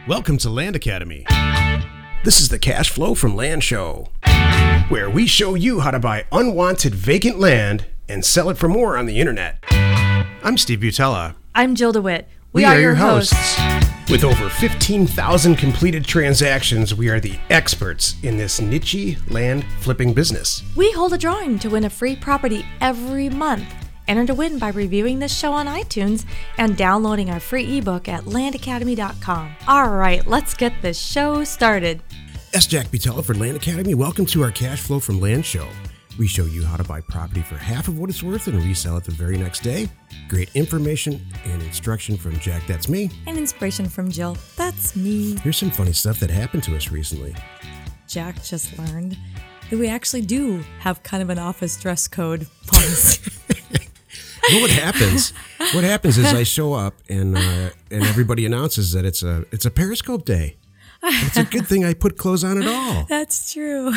Welcome to Land Academy. This is the Cash Flow from Land show, where we show you how to buy unwanted vacant land and sell it for more on the internet. I'm Steve Butella. I'm Jill DeWitt. We are your hosts. With over 15,000 completed transactions, we are the experts in this niche land flipping business. We hold a drawing to win a free property every month. Enter to win by reviewing this show on iTunes and downloading our free ebook at landacademy.com. All right, let's get this show started. S. Jack Butella for Land Academy. Welcome to our Cash Flow from Land show. We show you how to buy property for half of what it's worth and resell it the very next day. Great information and instruction from Jack, that's me. And inspiration from Jill, that's me. Here's some funny stuff that happened to us recently. Jack just learned that we actually do have kind of an office dress code policy. You know what happens? What happens is I show up and everybody announces that it's a Periscope day. It's a good thing I put clothes on at all. That's true.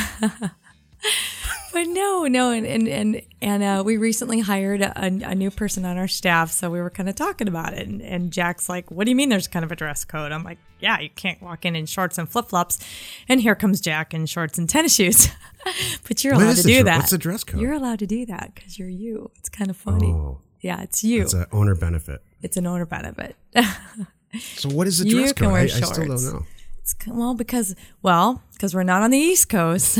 But no, and we recently hired a new person on our staff, so we were kind of talking about it, and Jack's like, what do you mean there's kind of a dress code? I'm like, yeah, you can't walk in shorts and flip-flops, and here comes Jack in shorts and tennis shoes. But you're allowed to do that. What's the dress code? You're allowed to do that because you're you. It's kind of funny. Oh, yeah, it's you. It's an owner benefit. It's an owner benefit. So what is the dress code? I still don't know. Because we're not on the East Coast.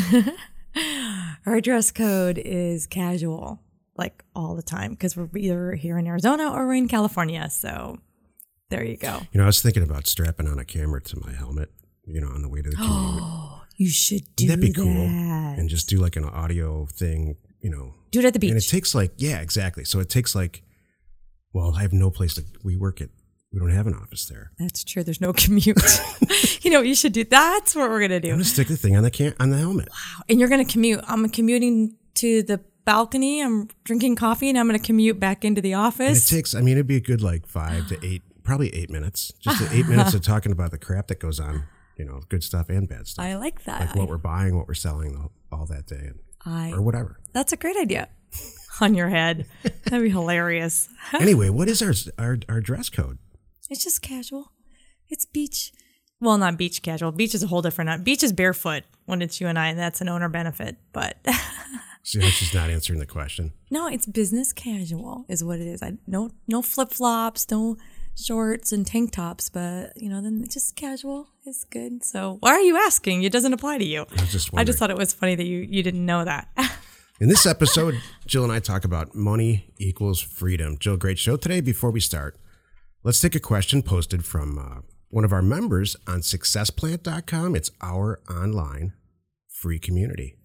Our dress code is casual, like all the time, because we're either here in Arizona or we're in California. So there you go. You know, I was thinking about strapping on a camera to my helmet, on the way to the commute. Oh, you should do that. That'd be cool. And just do like an audio thing, Do it at the beach. And it takes exactly. So it takes I have no place we don't have an office there. That's true. There's no commute. You should do. That's what we're gonna do. I'm gonna stick the thing on the helmet. Wow! And you're gonna commute. I'm commuting to the balcony. I'm drinking coffee, and I'm gonna commute back into the office. And it takes. It'd be a good 5 to 8, probably 8 minutes. Just 8 minutes of talking about the crap that goes on. Good stuff and bad stuff. I like that. Like what we're buying, what we're selling, all that day, or whatever. That's a great idea. On your head. That'd be hilarious. Anyway, what is our dress code? It's just casual. It's beach. Well, not beach casual. Beach is a whole different. Beach is barefoot when it's you and I, and that's an owner benefit. But so that's just not answering the question. No, it's business casual is what it is. No flip flops, no shorts and tank tops, but then it's just casual. It's good. So why are you asking? It doesn't apply to you. I just thought it was funny that you didn't know that. In this episode, Jill and I talk about money equals freedom. Jill, great show today. Before we start, let's take a question posted from one of our members on successplant.com. It's our online free community.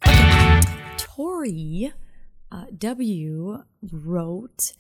Tori W. wrote,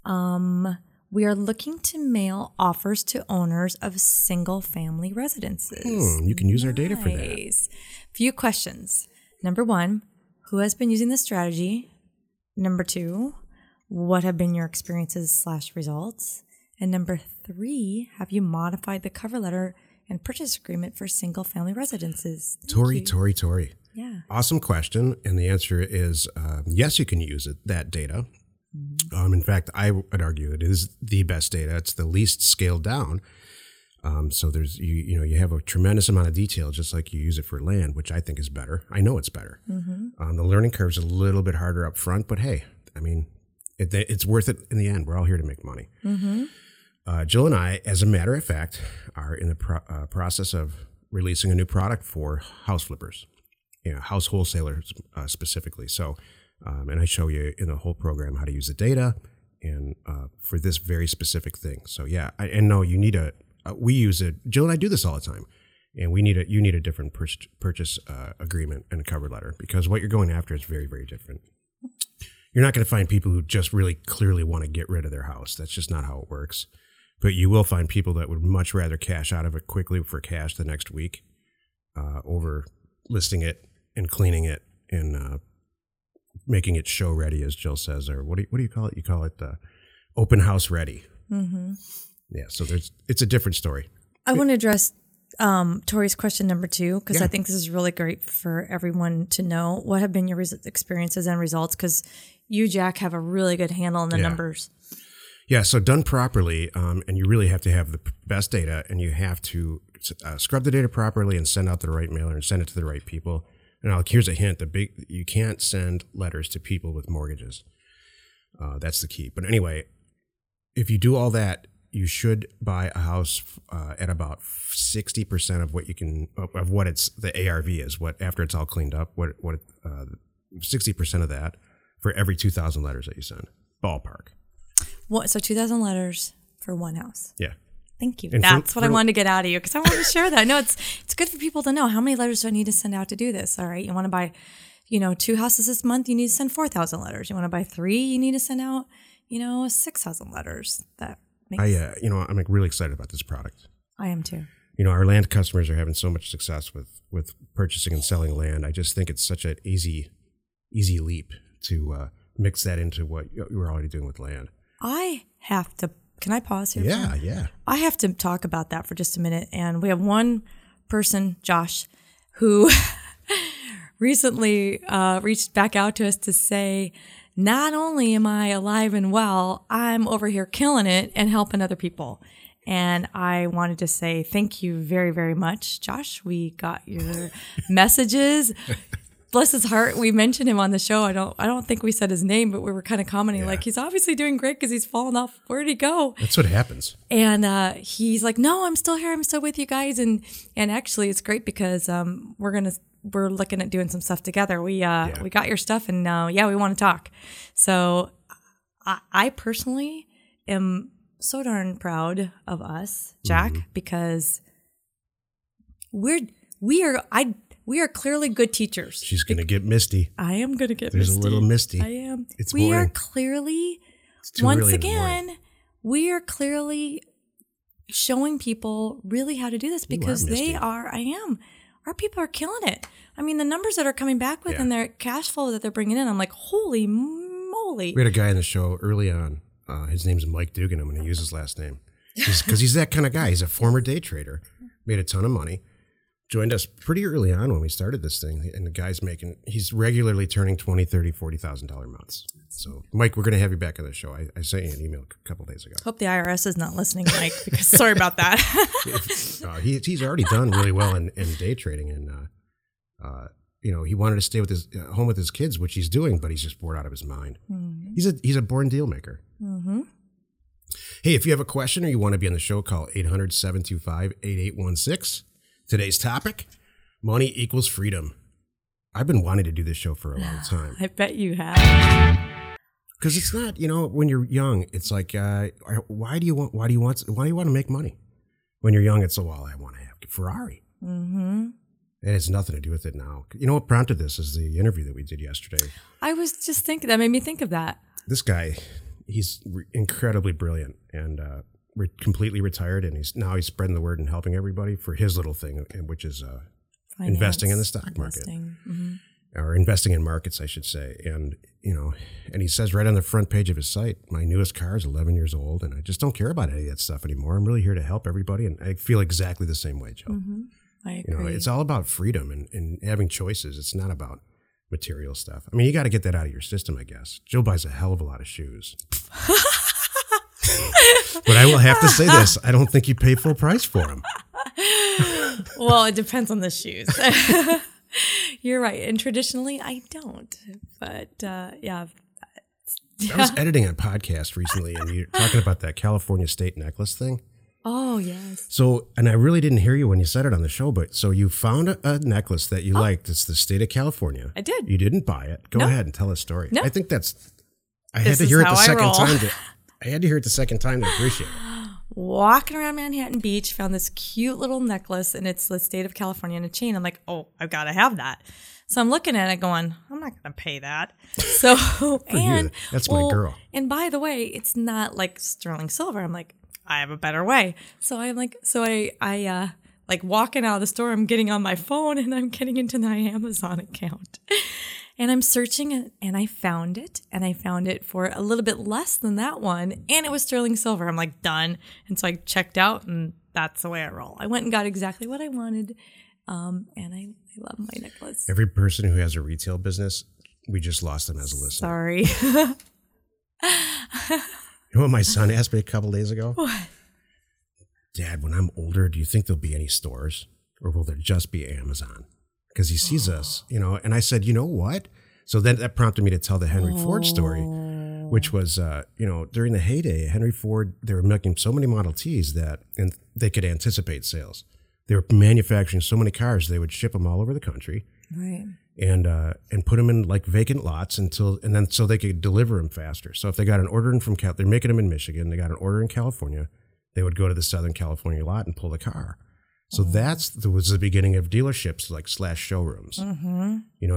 we are looking to mail offers to owners of single-family residences. You can use our data for that. Few questions. Number 1, who has been using this strategy? Number 2, what have been your experiences/results? And number 3, have you modified the cover letter and purchase agreement for single-family residences? Tori. Yeah. Awesome question. And the answer is yes, you can use that data. Mm-hmm. In fact, I would argue it is the best data. It's the least scaled down. So there's you have a tremendous amount of detail, just like you use it for land, which I think is better. I know it's better. Mm-hmm. The learning curve's a little bit harder up front, but hey, it's worth it in the end. We're all here to make money. Mm-hmm. Jill and I, as a matter of fact, are in the process of releasing a new product for house flippers, house wholesalers specifically. So, and I show you in the whole program how to use the data and for this very specific thing. So yeah, you need we use it. Jill and I do this all the time, and you need a different purchase agreement and a cover letter because what you're going after is very, very different. You're not going to find people who just really clearly want to get rid of their house. That's just not how it works. But you will find people that would much rather cash out of it quickly for cash the next week over listing it and cleaning it and making it show ready, as Jill says, or what do you call it? You call it open house ready. Mm-hmm. Yeah, so it's a different story. I want to address Tori's question number 2 because I think this is really great for everyone to know. What have been your experiences and results? Because you, Jack, have a really good handle on the numbers. Yeah, so done properly, and you really have to have the best data, and you have to scrub the data properly and send out the right mailer and send it to the right people. And here's a hint: you can't send letters to people with mortgages. That's the key. But anyway, if you do all that, you should buy a house at about 60% of what you can of what the ARV is. What after it's all cleaned up, 60% of that for every 2,000 letters that you send, ballpark. What? So 2,000 letters for one house. Yeah. Thank you. And That's what I wanted to get out of you because I wanted to share that. No, it's good for people to know how many letters do I need to send out to do this. All right, you want to buy, 2 houses this month, you need to send 4,000 letters. You want to buy 3, you need to send out, 6,000 letters. That makes I'm really excited about this product. I am too. Our land customers are having so much success with purchasing and selling land. I just think it's such an easy leap to mix that into what you're already doing with land. I have to. Can I pause here? Yeah. I have to talk about that for just a minute. And we have one person, Josh, who recently reached back out to us to say, not only am I alive and well, I'm over here killing it and helping other people. And I wanted to say thank you very, very much, Josh. We got your messages. Bless his heart. We mentioned him on the show. I don't think we said his name, but we were kind of commenting like he's obviously doing great because he's fallen off. Where'd he go? That's what happens. And he's like, no, I'm still here. I'm still with you guys. And actually, it's great because we're looking at doing some stuff together. We got your stuff, and we want to talk. So I personally am so darn proud of us, Jack, because we are clearly good teachers. She's going to get misty. I am going to get There's misty. a little misty. I am. It's we morning. are clearly, It's too once early in the again, morning. we are clearly showing people really how to do this because misty. I am. Our people are killing it. I mean, the numbers that are coming back with and their cash flow that they're bringing in, I'm like, holy moly. We had a guy in the show early on. His name's Mike Dugan. I'm going to use his last name because he's that kind of guy. He's a former day trader, made a ton of money. Joined us pretty early on when we started this thing, and the guy's he's regularly turning $20,000, $30,000, $40,000 months. So, Mike, we're going to have you back on the show. I sent you an email a couple days ago. Hope the IRS is not listening, Mike, because sorry about that. He's already done really well in day trading, and he wanted to stay with his home with his kids, which he's doing, but he's just bored out of his mind. Mm-hmm. He's a born deal maker. Mm-hmm. Hey, if you have a question or you want to be on the show, call 800-725-8816. Today's topic, money equals freedom. I've been wanting to do this show for a long time. I bet you have. Because it's not, when you're young, it's like, why do you want to make money? When you're young, it's I want to have a Ferrari. Mm-hmm. It has nothing to do with it now. You know what prompted this is the interview that we did yesterday. I was just thinking, that made me think of that. This guy, he's incredibly brilliant and completely retired, and he's spreading the word and helping everybody for his little thing, which is investing in the stock market, or investing in markets, I should say. And and he says right on the front page of his site, my newest car is 11 years old, and I just don't care about any of that stuff anymore. I'm really here to help everybody, and I feel exactly the same way, Joe. Mm-hmm. I agree. It's all about freedom and having choices. It's not about material stuff. I mean, you got to get that out of your system, I guess. Jill buys a hell of a lot of shoes. But I will have to say this. I don't think you pay full price for them. Well, it depends on the shoes. You're right. And traditionally, I don't. But, yeah. I was editing a podcast recently, and you're talking about that California state necklace thing. Oh, yes. So, and I really didn't hear you when you said it on the show, but so you found a necklace that you liked. It's the state of California. I did. You didn't buy it. Go ahead and tell a story. No. I think I had to hear it the second time. I had to hear it the second time to appreciate it. Walking around Manhattan Beach, found this cute little necklace, and it's the state of California in a chain. I'm like, oh, I've got to have that. So I'm looking at it going, I'm not going to pay that. So, That's my girl. And by the way, it's not like sterling silver. I'm like, I have a better way. So I'm like, I like walking out of the store, I'm getting on my phone and I'm getting into my Amazon account. And I'm searching and I found it. And I found it for a little bit less than that one. And it was sterling silver. I'm like, done. And so I checked out, and that's the way I roll. I went and got exactly what I wanted. And I love my necklace. Every person who has a retail business, we just lost them as a listener. Sorry. You know what my son asked me a couple days ago? What? Dad, when I'm older, do you think there'll be any stores, or will there just be Amazon? Because he sees us, and I said, you know what? So then that prompted me to tell the Henry Ford story, which was, during the heyday, Henry Ford, they were making so many Model Ts and they could anticipate sales. They were manufacturing so many cars, they would ship them all over the country. Right. And put them in like vacant lots so they could deliver them faster. So if they got an order in from they're making them in Michigan, they got an order in California, they would go to the Southern California lot and pull the car. So that was the beginning of dealerships / showrooms. Mm-hmm.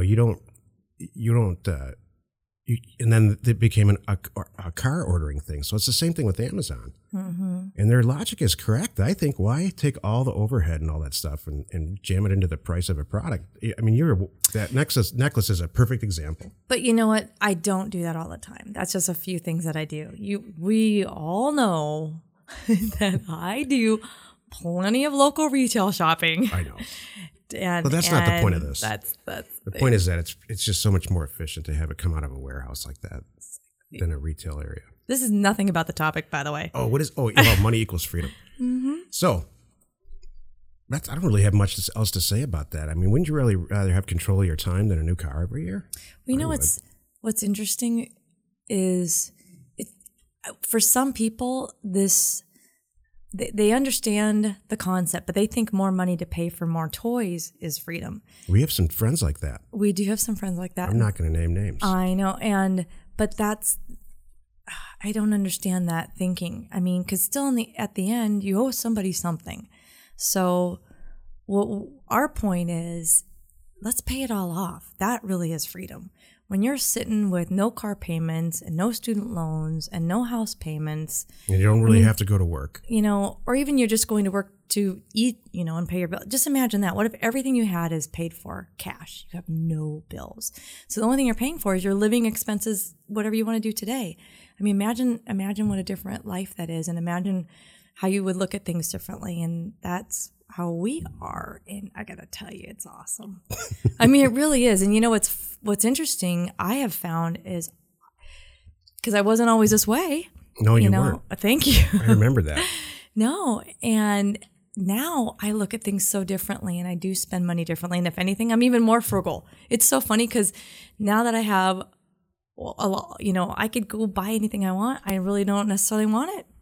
And then it became a car ordering thing. So it's the same thing with Amazon. Mm-hmm. And their logic is correct. I think, why take all the overhead and all that stuff and jam it into the price of a product? I mean, that necklace is a perfect example. But you know what? I don't do that all the time. That's just a few things that I do. We all know that I do plenty of local retail shopping. I know. But that's not the point of this. That's the point is that it's just so much more efficient to have it come out of a warehouse like that than a retail area. This is nothing about the topic, by the way. Oh, what is? Oh, money equals freedom. Mm-hmm. So I don't really have much else to say about that. I mean, wouldn't you really rather have control of your time than a new car every year? Well, what's interesting is for some people they understand the concept, but they think more money to pay for more toys is freedom. We have some friends like that. We do have some friends like that. I'm not going to name names. I know. But I don't understand that thinking. I mean, because still at the end, you owe somebody something. So our point is, let's pay it all off. That really is freedom. When you're sitting with no car payments and no student loans and no house payments. And you don't really have to go to work. Or even you're just going to work to eat, and pay your bill. Just imagine that. What if everything you had is paid for cash? You have no bills. So the only thing you're paying for is your living expenses, whatever you want to do today. I mean, imagine what a different life that is, and imagine how you would look at things differently. And that's how we are, and I gotta tell you, it's awesome. I mean, it really is. And what's interesting, I have found is, because I wasn't always this way. No, you weren't. Thank you. I remember that. No, and now I look at things so differently, and I do spend money differently. And if anything, I'm even more frugal. It's so funny because now that I have a lot, I could go buy anything I want. I really don't necessarily want it.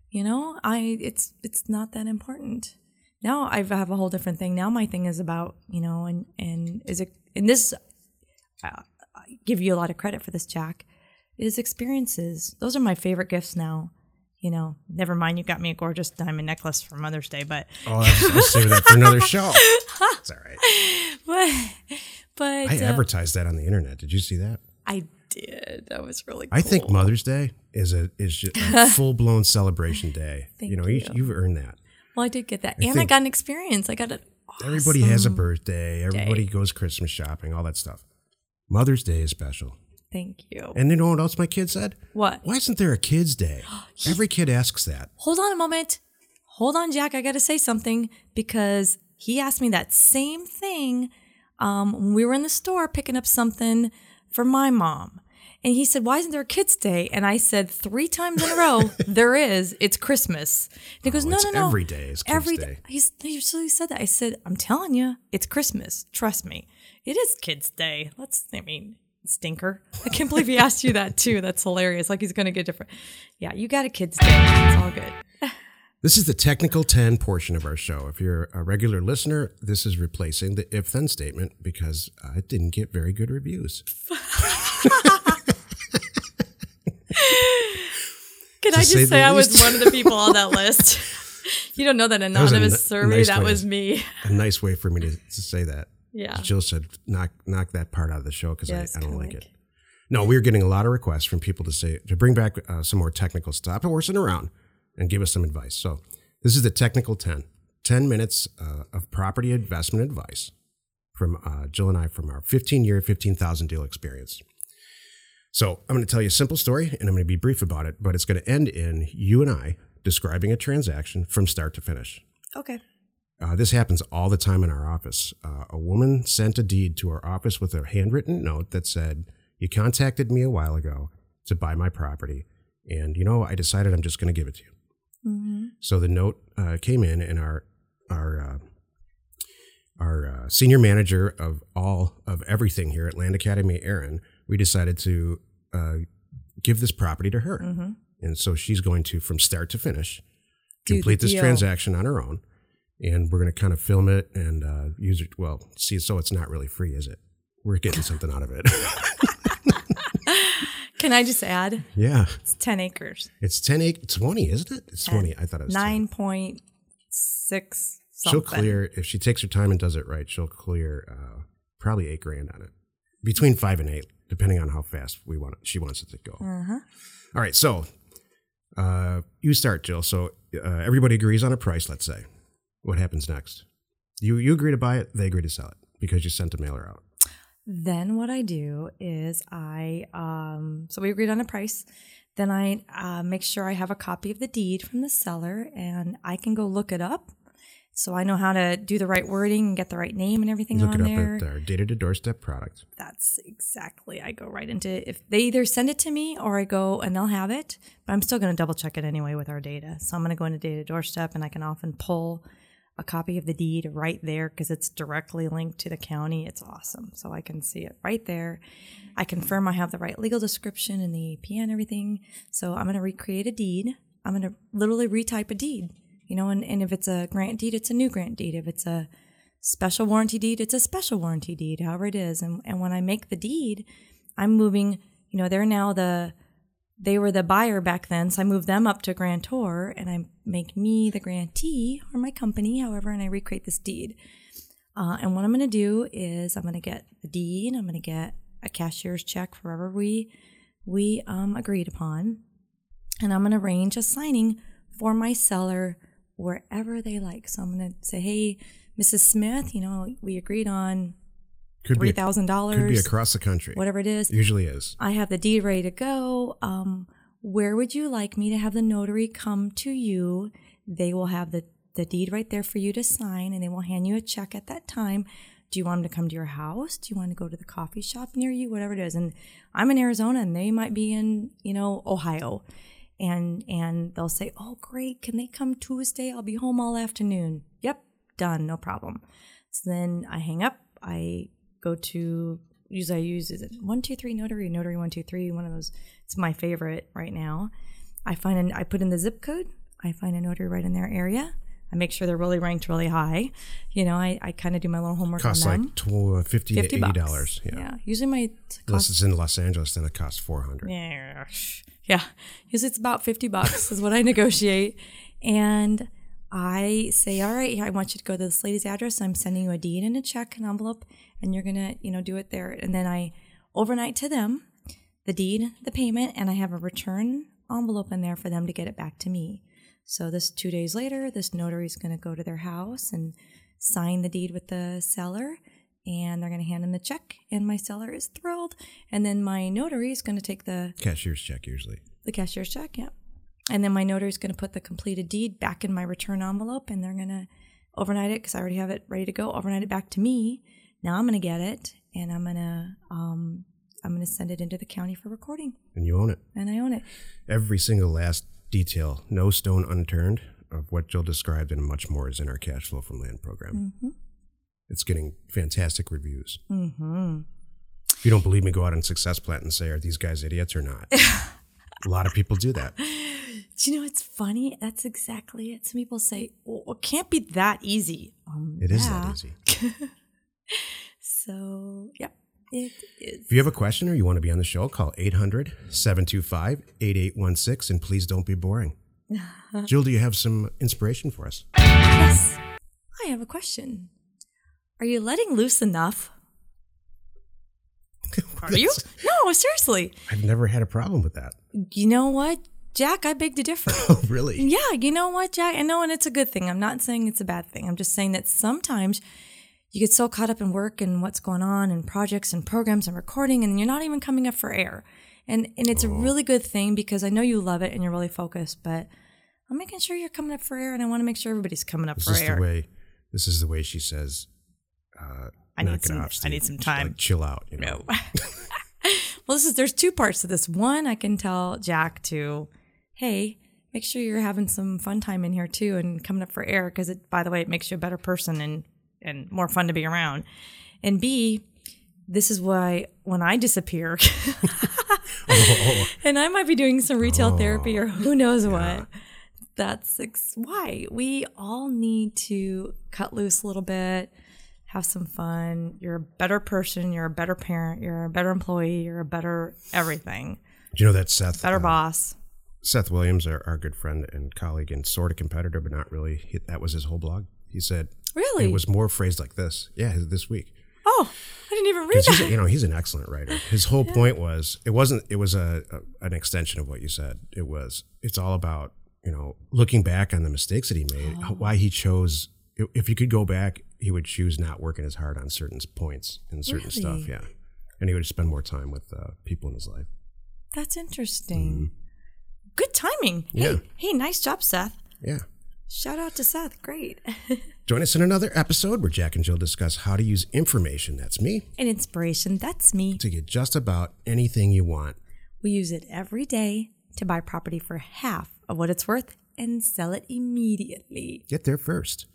It's not that important. Now I have a whole different thing. Now my thing is about, I give you a lot of credit for this, Jack, is experiences. Those are my favorite gifts now. Never mind, you got me a gorgeous diamond necklace for Mother's Day, but... Oh, I'll save that for another show. It's all right. But I advertised that on the internet. Did you see that? I did. That was really cool. I think Mother's Day is just a full-blown celebration day. Thank you've earned that. Well, I did get that. I got an experience. I got it. Awesome. Everybody has a birthday. Everybody goes Christmas shopping, all that stuff. Mother's Day is special. Thank you. And you know what else my kid said? What? Why isn't there a kid's day? Every kid asks that. Hold on a moment. Hold on, Jack. I got to say something, because he asked me that same thing when we were in the store picking up something for my mom. And he said, why isn't there a kid's day? And I said 3 times in a row, there is. It's Christmas. And he goes, no. Every day is kids' day. He said that. I said, I'm telling you, it's Christmas. Trust me. It is kids' day. Stinker. I can't believe he asked you that too. That's hilarious. Like he's going to get different. Yeah, you got a kid's day. It's all good. This is the technical 10 portion of our show. If you're a regular listener, this is replacing the if-then statement because it didn't get very good reviews. Can I just say I was one of the people on that list? You don't know that anonymous survey. That was me. A nice way for me to say that. Yeah. Jill said, knock that part out of the show because I don't like it. No, we were getting a lot of requests from people to bring back some more technical stuff. Stop horsing around and give us some advice. So this is the technical 10 minutes of property investment advice from Jill and I from our 15-year, 15,000 deal experience. So I'm going to tell you a simple story, and I'm going to be brief about it, but it's going to end in you and I describing a transaction from start to finish. Okay. This happens all the time in our office. A woman sent a deed to our office with a handwritten note that said, you contacted me a while ago to buy my property, and, I decided I'm just going to give it to you. So the note came in, and our senior manager of everything here at Land Academy, Erin, we decided to give this property to her. And so she's going to, from start to finish, complete this transaction on her own. And we're going to kind of film it and use it. Well, see, so it's not really free, is it? We're getting something out of it. Can I just add? Yeah. It's 10 acres. It's 20, isn't it? It's 20. I thought it was 9.6 something. She'll clear, if she takes her time and does it right, she'll clear probably $8,000 on it. Between 5 and 8, depending on how fast she wants it to go. All right, so you start, Jill. So everybody agrees on a price, let's say. What happens next? You agree to buy it, they agree to sell it because you sent a mailer out. Then what I do is so we agreed on a price. Then I make sure I have a copy of the deed from the seller, and I can go look it up. So I know how to do the right wording and get the right name and everything on there. Look it up at our Data to Doorstep product. That's exactly. I go right into it. If they either send it to me or I go and they'll have it, but I'm still going to double check it anyway with our data. So I'm going to go into Data to Doorstep, and I can often pull a copy of the deed right there because it's directly linked to the county. It's awesome. So I can see it right there. I confirm I have the right legal description and the APN and everything. So I'm going to recreate a deed. I'm going to literally retype a deed. And if it's a grant deed, it's a new grant deed. If it's a special warranty deed, it's a special warranty deed, however it is. And when I make the deed, I'm moving, they were the buyer back then, so I moved them up to grantor, and I make me the grantee, or my company, however, and I recreate this deed. And what I'm going to do is I'm going to get the deed, I'm going to get a cashier's check for whatever we agreed upon, and I'm going to arrange a signing for my seller wherever they like. So I'm going to say, hey, Mrs. Smith, we agreed on $3,000. Could be across the country. Whatever it is. Usually is. I have the deed ready to go. Where would you like me to have the notary come to you? They will have the deed right there for you to sign, and they will hand you a check at that time. Do you want them to come to your house? Do you want to go to the coffee shop near you? Whatever it is. And I'm in Arizona, and they might be in, Ohio. And they'll say, oh, great. Can they come Tuesday? I'll be home all afternoon. Yep. Done. No problem. So then I hang up. I go to, usually I use, is it 123 Notary, Notary 123, one of those. It's my favorite right now. I put in the zip code. I find a notary right in their area. I make sure they're really ranked really high. I kind of do my little homework on them. Costs like $50 to $80. Yeah. Usually unless it's in Los Angeles, then it costs $400. Yeah. Usually it's about $50 is what I negotiate. And I say, all right, I want you to go to this lady's address. I'm sending you a deed and a check, an envelope, and you're going to, do it there. And then I overnight to them the deed, the payment, and I have a return envelope in there for them to get it back to me. So 2 days later, this notary is going to go to their house and sign the deed with the seller, and they're going to hand them the check, and my seller is thrilled. And then my notary is going to take the cashier's check usually. The cashier's check, yeah. And then my notary is going to put the completed deed back in my return envelope, and they're going to overnight it because I already have it ready to go. Overnight it back to me. Now I'm going to get it, and I'm going to send it into the county for recording. And you own it. And I own it. Every single last detail, no stone unturned of what Jill described, and much more is in our Cash Flow from Land program. Mm-hmm. It's getting fantastic reviews. Mm-hmm. If you don't believe me, go out on Success Plat and say, are these guys idiots or not? A lot of people do that. Do you know, it's funny. That's exactly it. Some people say, well, it can't be that easy. It is that easy. So, yeah, it is. If you have a question or you want to be on the show, call 800-725-8816, and please don't be boring. Jill, do you have some inspiration for us? Yes. I have a question. Are you letting loose enough? Are you? No, seriously. I've never had a problem with that. You know what, Jack? I beg to differ. Oh, really? Yeah, you know what, Jack? I know, and it's a good thing. I'm not saying it's a bad thing. I'm just saying that sometimes you get so caught up in work and what's going on and projects and programs and recording, and you're not even coming up for air. And it's a really good thing because I know you love it and you're really focused, but I'm making sure you're coming up for air, and I want to make sure everybody's coming up for air. This is the way she says, I need some time. Like, chill out. You know? No. Well, there's two parts to this. One, I can tell Jack to, hey, make sure you're having some fun time in here too and coming up for air because, by the way, it makes you a better person and more fun to be around. And B, this is why when I disappear, and I might be doing some retail therapy or who knows what, that's why we all need to cut loose a little bit, have some fun. You're a better person. You're a better parent. You're a better employee. You're a better everything. Do you know that Seth? Better boss. Seth Williams, our good friend and colleague and sort of competitor, but not really. That was his whole blog. He said, really? It was more phrased like this. Yeah, this week. Oh, I didn't even read that. He's an excellent writer. His whole point was, it was an extension of what you said. It's all about, looking back on the mistakes that he made, why he chose, if he could go back, he would choose not working as hard on certain points and certain stuff. Yeah. And he would spend more time with people in his life. That's interesting. Good timing. Yeah. Hey, nice job, Seth. Yeah. Shout out to Seth. Great. Join us in another episode where Jack and Jill discuss how to use information, that's me, and inspiration, that's me, to get just about anything you want. We use it every day to buy property for half of what it's worth and sell it immediately. Get there first.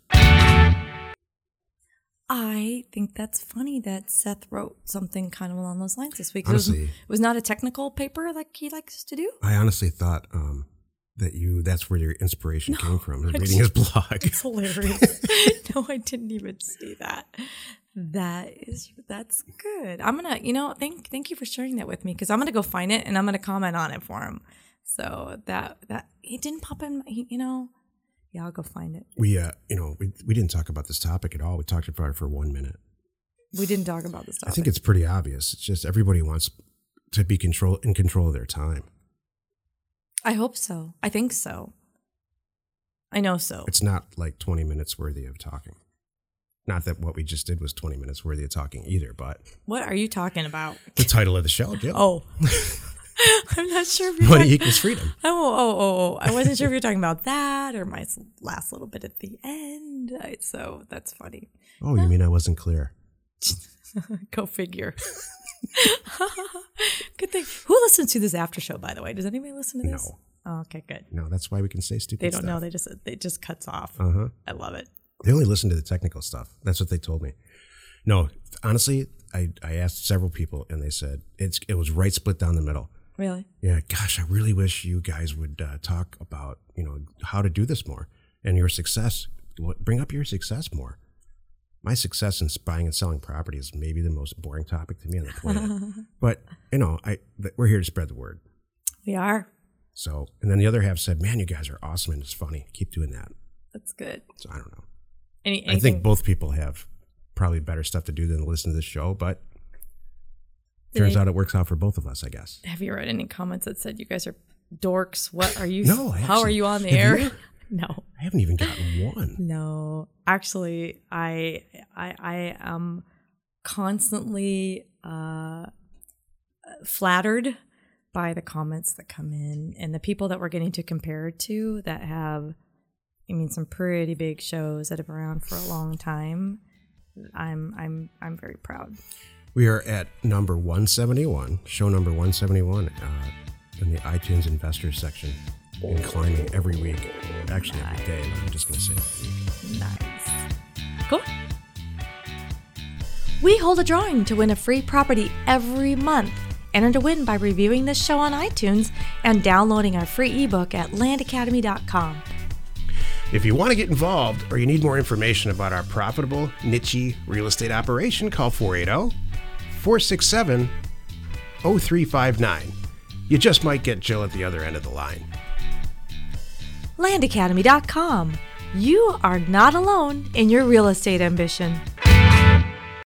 I think that's funny that Seth wrote something kind of along those lines this week. Honestly, it was not a technical paper like he likes to do. I honestly thought that's where your inspiration came from, reading his blog. It's hilarious. No, I didn't even say that. That's good. I'm gonna, thank you for sharing that with me because I'm gonna go find it and I'm gonna comment on it for him. So that it didn't pop in, Yeah, I'll go find it. We didn't talk about this topic at all. We talked about it for 1 minute. We didn't talk about this topic. I think it's pretty obvious. It's just everybody wants to be in control of their time. I hope so. I think so. I know so. It's not like 20 minutes worthy of talking. Not that what we just did was 20 minutes worthy of talking either, but... What are you talking about? The title of the show, Jill. Oh. I'm not sure if you're Money equals freedom. Oh. I wasn't sure if you're talking about that or my last little bit at the end. So that's funny. Oh, you mean I wasn't clear? Go figure. Good thing. Who listens to this after show, by the way? Does anybody listen to this? No. Oh, okay, good. No, that's why we can say stupid stuff. They don't know. They just cuts off. Uh-huh. I love it. They only listen to the technical stuff. That's what they told me. No, honestly, I asked several people and they said it was right split down the middle. Really? Yeah. Gosh, I really wish you guys would talk about, how to do this more and your success. Bring up your success more. My success in buying and selling property is maybe the most boring topic to me on the planet. But, we're here to spread the word. We are. So, and then the other half said, man, you guys are awesome and it's funny. Keep doing that. That's good. So I don't know. Anything? I think both people have probably better stuff to do than listen to this show, but turns out it works out for both of us, I guess. Have you read any comments that said you guys are dorks? What are you? No. Actually, how are you on the air? You? No. I haven't even gotten one. No. Actually, I am constantly flattered by the comments that come in and the people that we're getting to compare it to that have, some pretty big shows that have been around for a long time. I'm very proud. We are at number 171, show number 171, in the iTunes Investors section, and climbing every week. Actually, every day, but I'm just going to say every week. Nice. Cool. We hold a drawing to win a free property every month. Enter to win by reviewing this show on iTunes and downloading our free ebook at landacademy.com. If you want to get involved or you need more information about our profitable, niche real estate operation, call 480-467-0359. You just might get Jill at the other end of the line. landacademy.com. You are not alone in your real estate ambition.